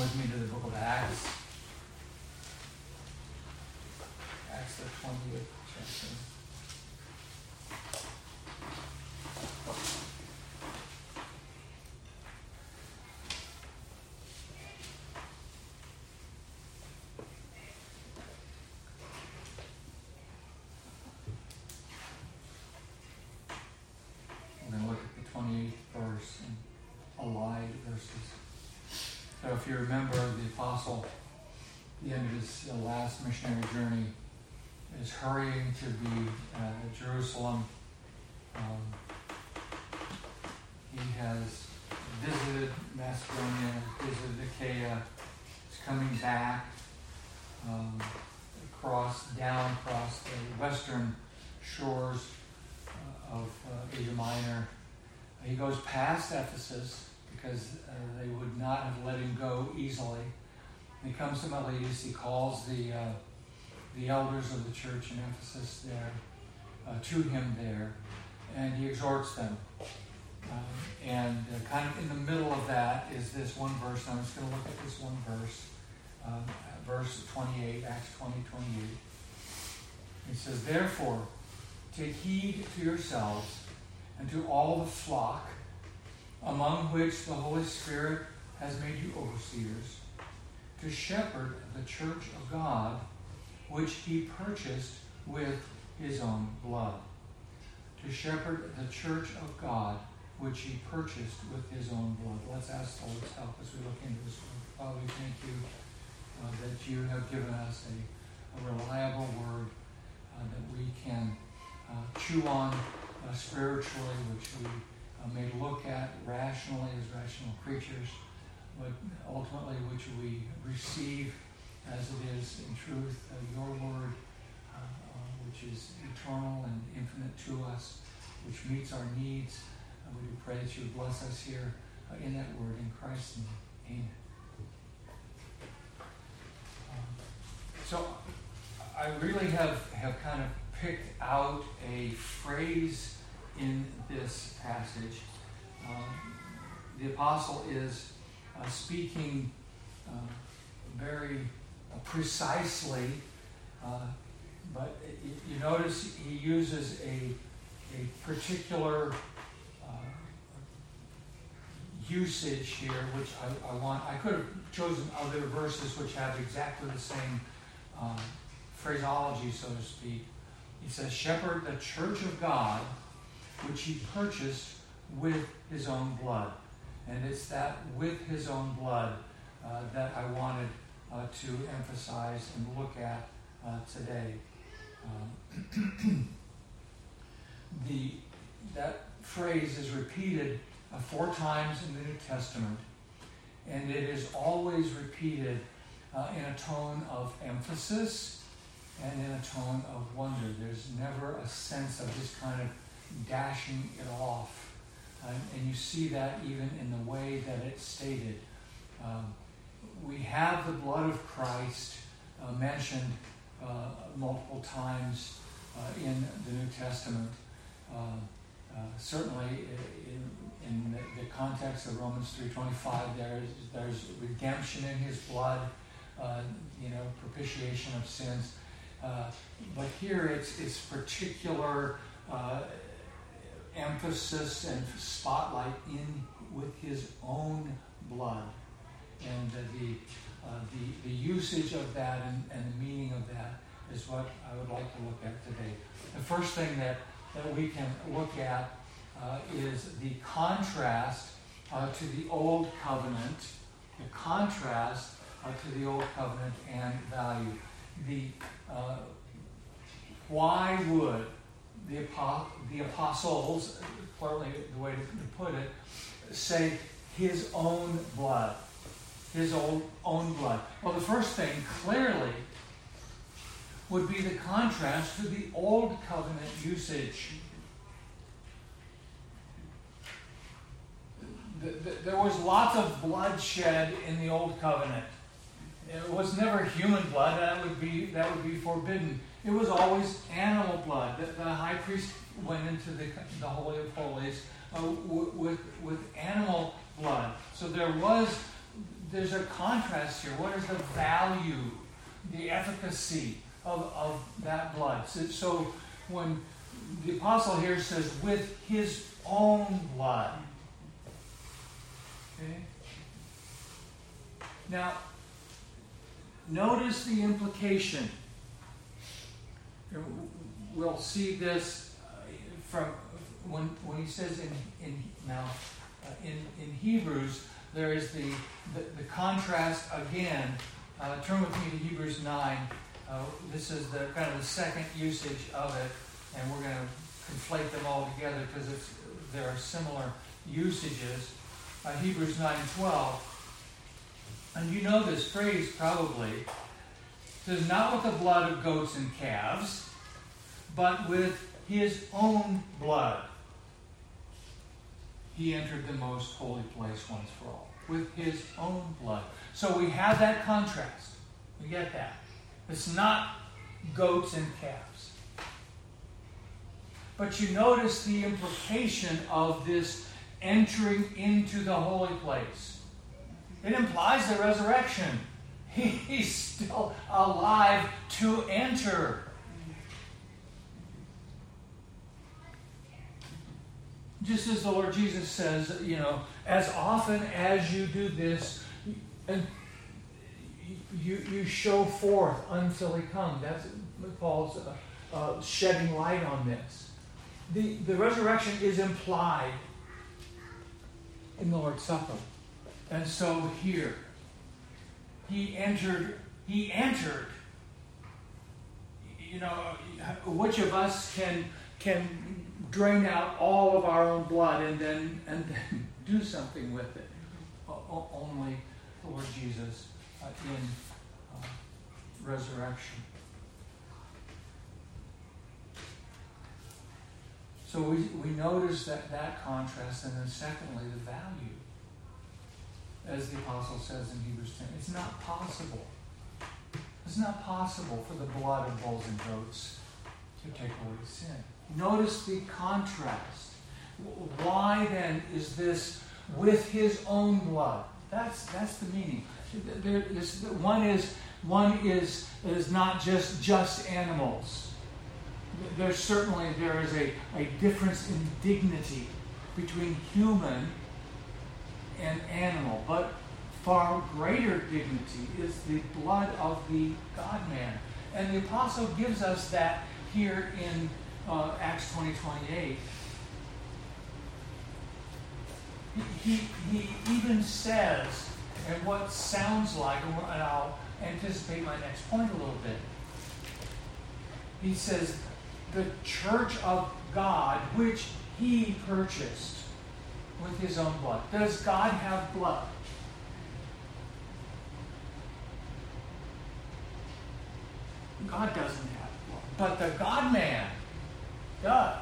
with me to the book of Acts. Acts, the 20th chapter. We're going to look at the 28th verse and allied verses. So if you remember, the apostle, at the end of his last missionary journey, is hurrying to be at Jerusalem. He has visited Macedonia, visited Achaia. He's coming back across the western shores of Asia Minor. He goes past Ephesus because they would not have let him go easily. He comes to Miletus. He calls the elders of the church in Ephesus there to him there, and he exhorts them. And kind of in the middle of that is this one verse. I'm just going to look at this one verse, verse 28, Acts 20:28. It says, "Therefore, take heed to yourselves and to all the flock, among which the Holy Spirit has made you overseers, to shepherd the church of God, which he purchased with his own blood." To shepherd the church of God, which he purchased with his own blood. Let's ask the Lord's help as we look into this word. Father, we thank you that you have given us a reliable word that we can chew on spiritually, which we may look at rationally as rational creatures, but ultimately which we receive as it is in truth, your word, which is eternal and infinite to us, which meets our needs. We do pray that you would bless us here in that word, in Christ's name. Amen. So I really have kind of picked out a phrase in this passage. The apostle is speaking very precisely, but you notice he uses a particular usage here, which I want. I could have chosen other verses which have exactly the same phraseology, so to speak. He says, "Shepherd the church of God, which he purchased with his own blood." And it's that with his own blood that I wanted to emphasize and look at today. That phrase is repeated 4 times in the New Testament, and it is always repeated in a tone of emphasis and in a tone of wonder. There's never a sense of just kind of dashing it off, and you see that even in the way that it's stated. We have the blood of Christ mentioned multiple times in the New Testament. Certainly in the context of Romans 3:25, there's redemption in his blood, propitiation of sins. But here it's particular emphasis and spotlight in with his own blood, and the usage of that and the meaning of that is what I would like to look at today. The first thing that we can look at is the contrast to the Old Covenant, and value. Why would the apostles, clearly the way to put it, say his own blood? His own blood. Well, the first thing clearly would be the contrast to the Old Covenant usage. There was lots of bloodshed in the Old Covenant. It was never human blood. That would be forbidden. It was always animal blood. The high priest went into the Holy of Holies with animal blood. So there was there's a contrast here. What is the value, the efficacy of that blood? So when the apostle here says, with his own blood. Okay? Now, notice the implication. We'll see this from when he says in Hebrews, there is the contrast again. Turn with me to Hebrews 9. This is the kind of the second usage of it, and we're going to conflate them all together because there are similar usages. Hebrews 9:12. And you know this phrase probably. It says, not with the blood of goats and calves, but with his own blood. He entered the most holy place once for all. With his own blood. So we have that contrast. We get that. It's not goats and calves. But you notice the implication of this entering into the holy place. It implies the resurrection. He's still alive to enter. Just as the Lord Jesus says, as often as you do this, and you show forth until he comes. That's Paul's shedding light on this. The resurrection is implied in the Lord's Supper. And so here, he entered. Which of us can drain out all of our own blood and then do something with it? Only the Lord Jesus in resurrection. So we notice that contrast, and then secondly, the value. As the apostle says in Hebrews 10, it's not possible. It's not possible for the blood of bulls and goats to take away sin. Notice the contrast. Why then is this with his own blood? That's the meaning. One is not just animals. There is a difference in dignity between human and animal, but far greater dignity is the blood of the God-man. And the apostle gives us that here in Acts 20:28. He even says, and what sounds like, and I'll anticipate my next point a little bit, he says, the church of God, which he purchased with his own blood. Does God have blood? God doesn't have blood. But the God-man does.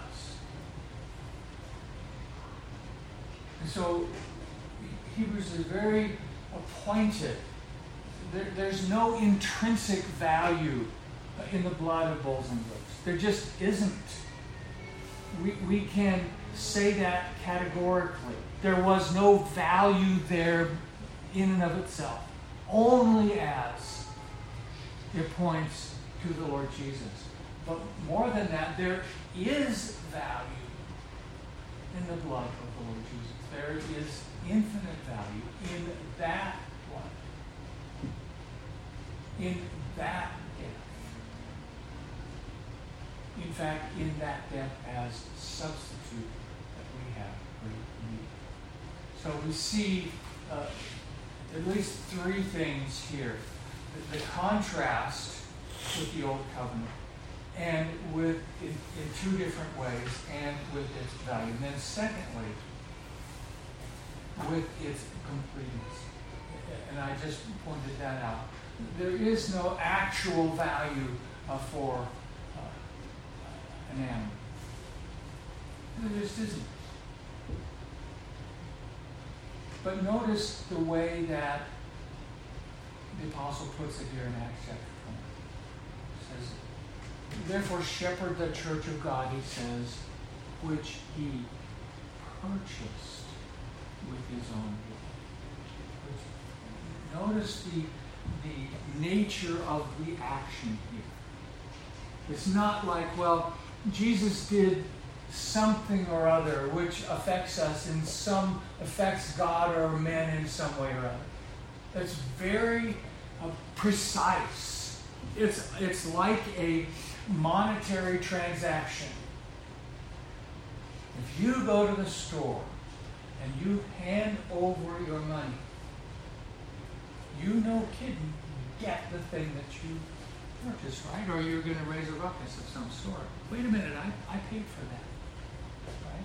And so Hebrews is very appointed. There's no intrinsic value in the blood of bulls and goats. There just isn't. We can say that categorically. There was no value there in and of itself, only as it points to the Lord Jesus. But more than that, there is value in the blood of the Lord Jesus. There is infinite value in that blood, in that death. In fact, in that death as substitute that we have great need. So we see at least three things here. The contrast with the Old Covenant, and with in two different ways, and with its value. And then secondly, with its completeness. And I just pointed that out. There is no actual value for an animal. There just isn't. But notice the way that the apostle puts it here in Acts chapter 20. It says, therefore shepherd the church of God, he says, which he purchased with his own blood. notice the nature of the action here. It's not like, well, Jesus did something or other which affects us affects God or men in some way or other. That's very precise. It's like a monetary transaction. If you go to the store and you hand over your money, you no kidding get the thing that you purchased, right? Or you're going to raise a ruckus of some sort. Wait a minute, I paid for that. Right?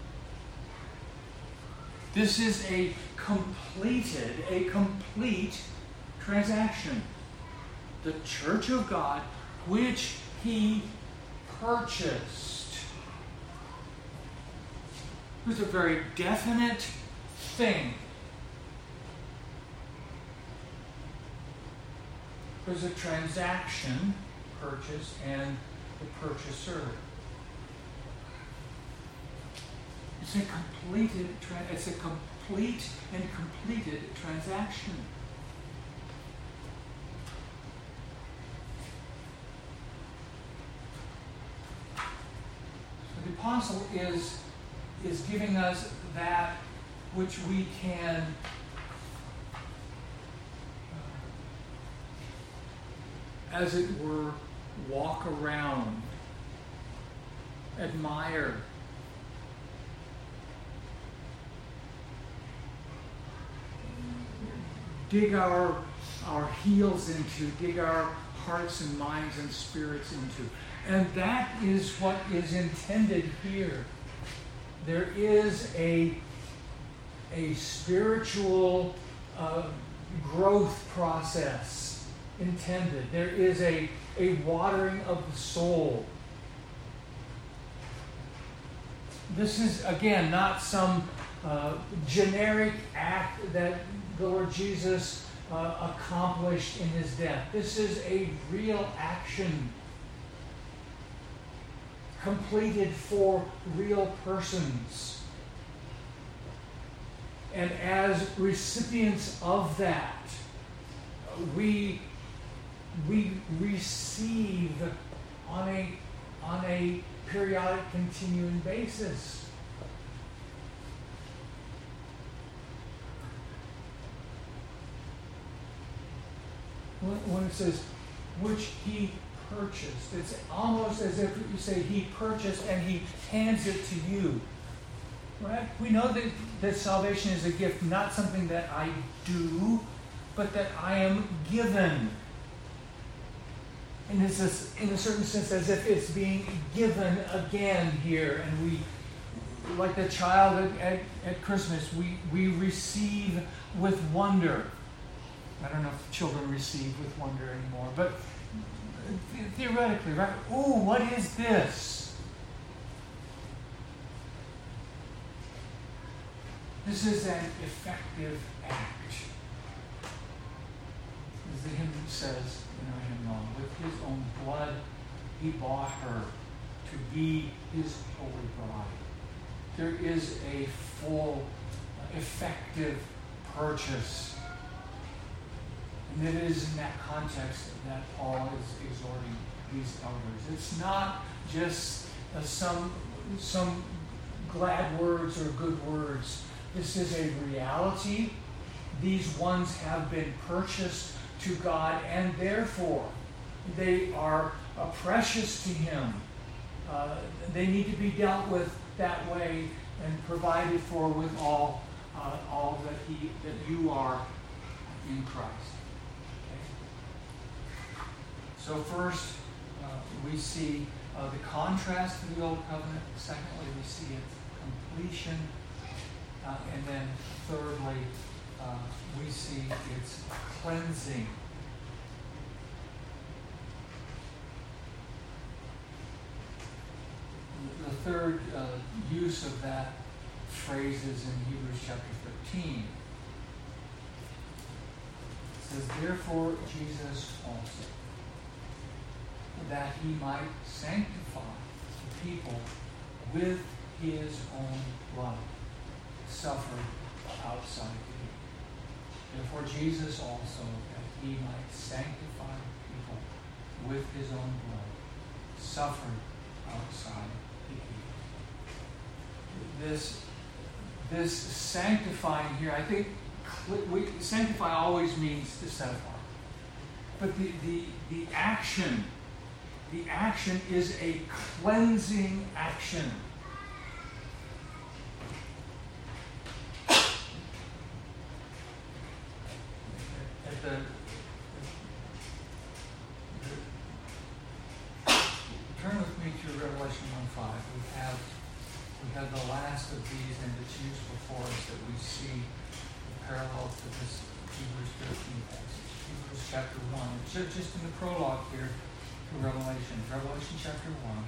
This is a complete transaction. The church of God, which He purchased. It was a very definite thing. There's a transaction, purchase, and the purchaser. It's a complete and completed transaction. So the apostle is giving us that which we can as it were, walk around, admire, dig our heels into, dig our hearts and minds and spirits into. And that is what is intended here. There is a spiritual growth process intended. There is a watering of the soul. This is, again, not some generic act that the Lord Jesus accomplished in His death. This is a real action completed for real persons. And as recipients of that, we receive on a periodic, continuing basis. When it says, which He purchased, it's almost as if you say He purchased and He hands it to you. Right? We know that salvation is a gift, not something that I do, but that I am given. And it's in a certain sense as if it's being given again here. And we, like the child at Christmas, we receive with wonder. I don't know if children receive with wonder anymore, but theoretically, right? Ooh, what is this? This is an effective act. As the hymn says in our hymnal, with His own blood He bought her to be His holy bride. There is a full, effective purchase. And it is in that context that Paul is exhorting these elders. It's not just some glad words or good words. This is a reality. These ones have been purchased to God, and therefore they are precious to Him. They need to be dealt with that way and provided for with all that you are in Christ. Okay? So first, we see the contrast to the Old Covenant. Secondly, we see its completion. And then thirdly, we see its cleansing. The third use of that phrase is in Hebrews chapter 13. It says, therefore Jesus also, that He might sanctify the people with His own blood, suffered outside the gate. Therefore Jesus also, that he might sanctify people with his own blood, suffered outside the gate. This sanctifying here, I think sanctify always means to set apart. But the action is a cleansing action. Turn with me to Revelation 1:5. We have the last of these, and it's used before us that we see the parallel to this Hebrews 13 passage. Hebrews chapter 1. It's just in the prologue here to Revelation. Revelation chapter 1.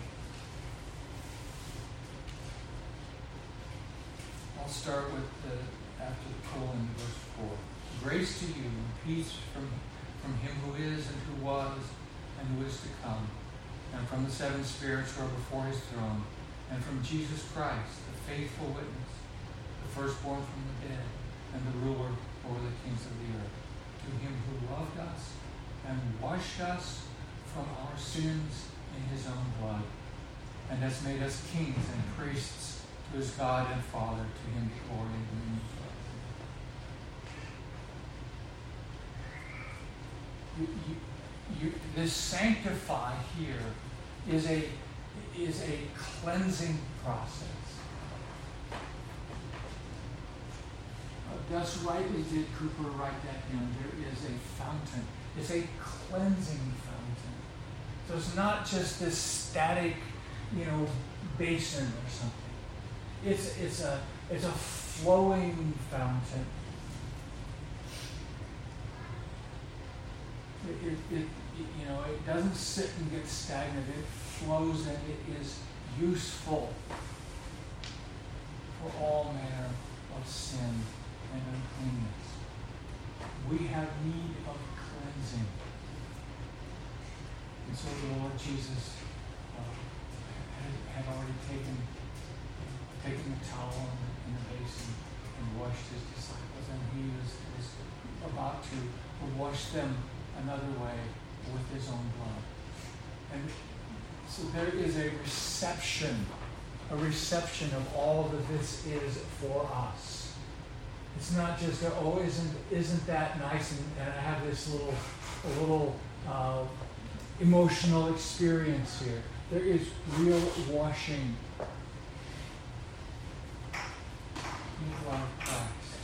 I'll start with after the colon, verse 4. Grace to you and peace from him who is and who was and who is to come, and from the seven spirits who are before his throne, and from Jesus Christ, the faithful witness, the firstborn from the dead, and the ruler over the kings of the earth. To him who loved us and washed us from our sins in his own blood, and has made us kings and priests to his God and Father. To him be glory and dominion forever. This sanctify here is a cleansing process. Thus rightly did Cooper write that down. There is a fountain. It's a cleansing fountain. So it's not just this static, basin or something. It's a flowing fountain. It doesn't sit and get stagnant. It flows and it is useful for all manner of sin and uncleanness. We have need of cleansing. And so the Lord Jesus had already taken the towel and the basin and washed his disciples, and he was about to wash them another way with his own blood. And so there is a reception of all that this is for us. It's not just isn't that nice, and I have this little emotional experience here. There is real washing in the blood of Christ.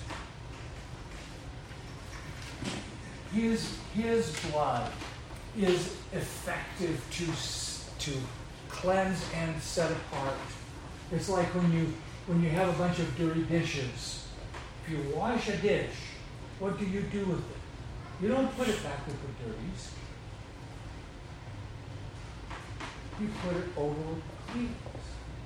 His blood is effective to cleanse and set apart. It's like when you have a bunch of dirty dishes. If you wash a dish, what do you do with it? You don't put it back with the dirties. You put it over with the cleans.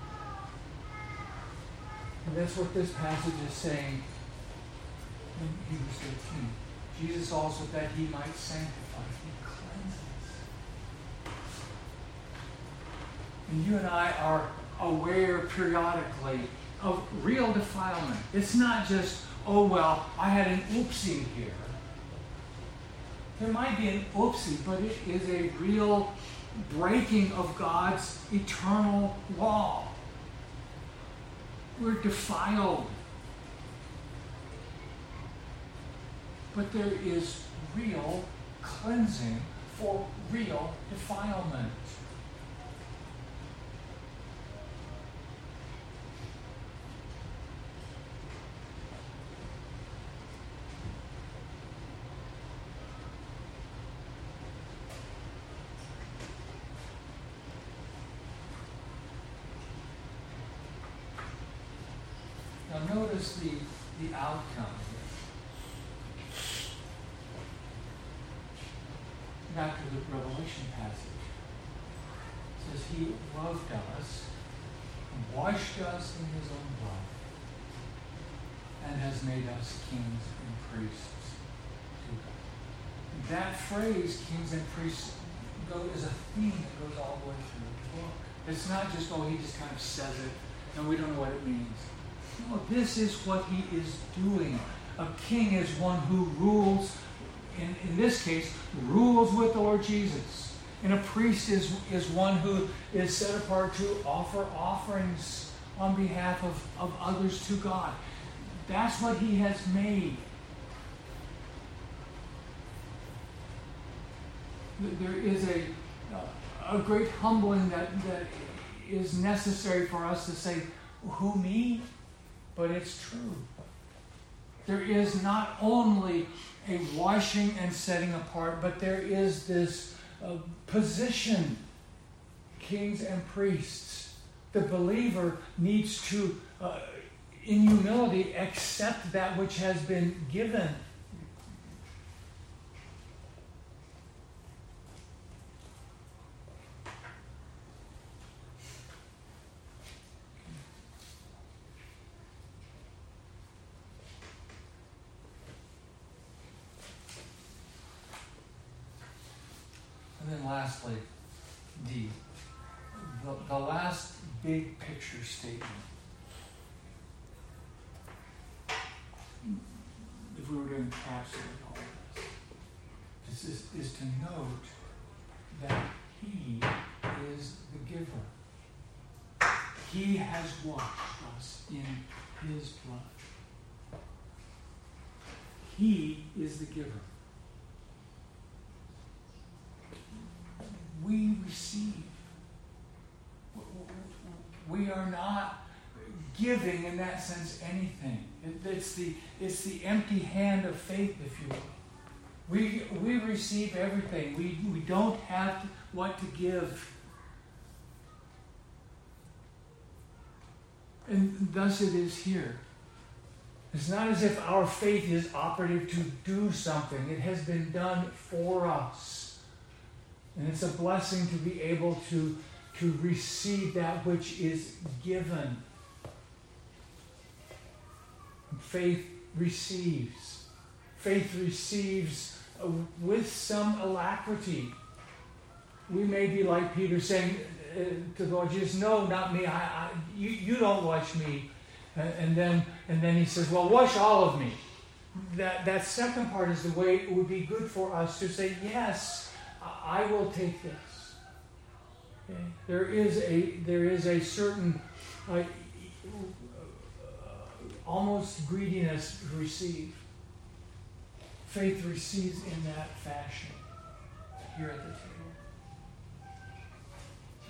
And that's what this passage is saying in Hebrews 13. Jesus also, that he might sanctify, he cleanses. And you and I are aware periodically of real defilement. It's not just, I had an oopsie here. There might be an oopsie, but it is a real breaking of God's eternal law. We're defiled. But there is real cleansing for real defilement. Now notice the outcome here. Back to the Revelation passage. It says, he loved us and washed us in his own blood and has made us kings and priests to God. That phrase, kings and priests, is a theme that goes all the way through the book. It's not just, he just kind of says it and we don't know what it means. No, this is what he is doing. A king is one who rules, in this case, rules with the Lord Jesus. And a priest is one who is set apart to offer offerings on behalf of others to God. That's what he has made. There is a great humbling that is necessary for us to say, who, me? But it's true. There is not only a washing and setting apart, but there is this position, kings and priests. The believer needs to, in humility, accept that which has been given. And then lastly, the last big picture statement. If we were to encapsulate all of this, is to note that he is the giver. He has washed us in his blood. He is the giver. We receive. We are not giving in that sense anything. It's the empty hand of faith, if you will. We receive everything. We don't have what to give. And thus it is here. It's not as if our faith is operative to do something. It has been done for us. And it's a blessing to be able to receive that which is given. Faith receives. Faith receives with some alacrity. We may be like Peter saying to the Lord Jesus, no, not me. You don't wash me. And then he says, well, wash all of me. That second part is the way it would be good for us to say, yes, I will take this. Okay? There is a certain almost greediness to receive. Faith receives in that fashion here at the table.